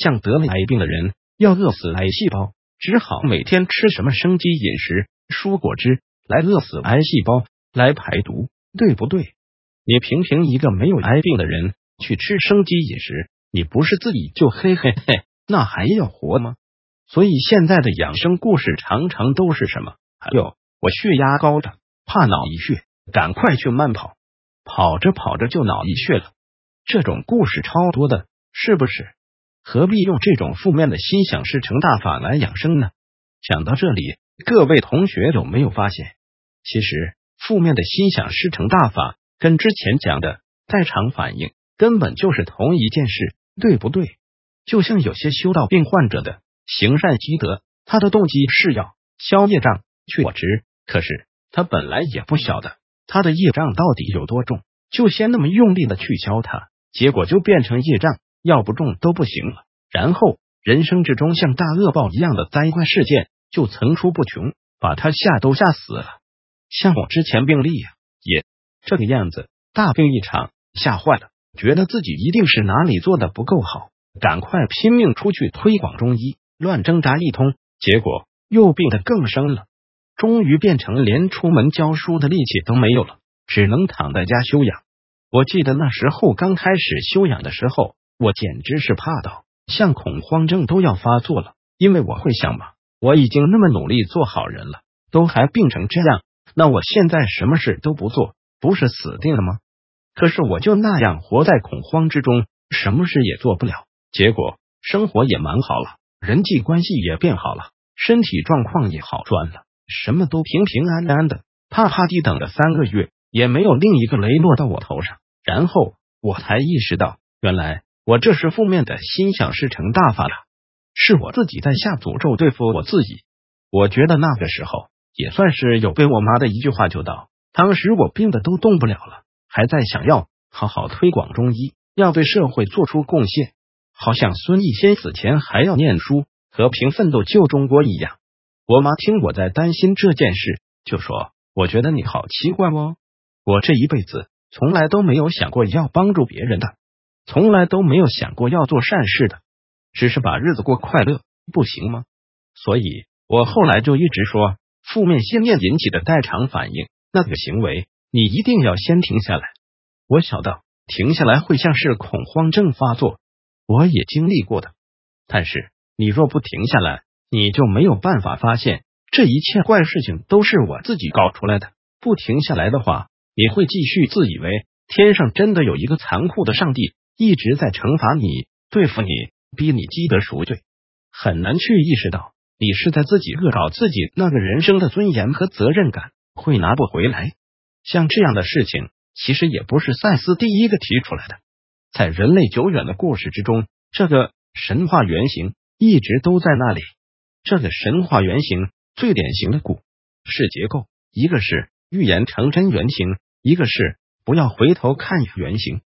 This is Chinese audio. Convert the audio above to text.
像得了癌病的人要饿死癌细胞，只好每天吃什么生机饮食、蔬果汁来饿死癌细胞，来排毒，对不对？你评评一个没有癌病的人去吃生机饮食，你不是自己就嘿嘿嘿，那还要活吗？所以现在的养生故事常常都是什么？还有我血压高的，怕脑溢血，赶快去慢跑，跑着跑着就脑溢血了。这种故事超多的，是不是？何必用这种负面的心想事成大法来养生呢？讲到这里，各位同学有没有发现，其实负面的心想事成大法跟之前讲的代偿反应根本就是同一件事，对不对？就像有些修道病患者的行善积德，他的动机是要消业障、去我执，可是他本来也不晓得他的业障到底有多重，就先那么用力的去消它，结果就变成业障，要不重都不行了。然后人生之中像大恶报一样的灾害事件就层出不穷，把他吓死了。像我之前病例也这个样子，大病一场，吓坏了，觉得自己一定是哪里做的不够好，赶快拼命出去推广中医，乱挣扎一通，结果又病得更生了，终于变成连出门教书的力气都没有了，只能躺在家休养。我记得那时候刚开始休养的时候，我简直是怕到像恐慌症都要发作了，因为我会想嘛，我已经那么努力做好人了，都还病成这样，那我现在什么事都不做，不是死定了吗？可是我就那样活在恐慌之中，什么事也做不了，结果生活也蛮好了，人际关系也变好了，身体状况也好转了，什么都平平安安的，啪啪地等了3个月，也没有另一个雷落到我头上。然后我才意识到，原来我这是负面的心想事成大法了，是我自己在下诅咒对付我自己。我觉得那个时候也算是有被我妈的一句话救到，当时我病的都动不了了，还在想要好好推广中医，要对社会做出贡献，好像孙逸仙死前还要念书，和平奋斗救中国一样。我妈听我在担心这件事，就说：“我觉得你好奇怪哦，我这一辈子从来都没有想过要帮助别人的，从来都没有想过要做善事的，只是把日子过快乐，不行吗？”所以我后来就一直说，负面信念引起的代偿反应，那个行为你一定要先停下来。我晓得停下来会像是恐慌症发作，我也经历过的，但是你若不停下来，你就没有办法发现这一切坏事情都是我自己搞出来的。不停下来的话，你会继续自以为天上真的有一个残酷的上帝一直在惩罚你，对付你，逼你积德赎罪，很难去意识到你是在自己恶搞自己那个人生的尊严和责任感，会拿不回来。像这样的事情其实也不是赛斯第一个提出来的，在人类久远的故事之中，这个神话原型一直都在那里。这个神话原型最典型的故事结构，一个是预言成真原型，一个是不要回头看原型。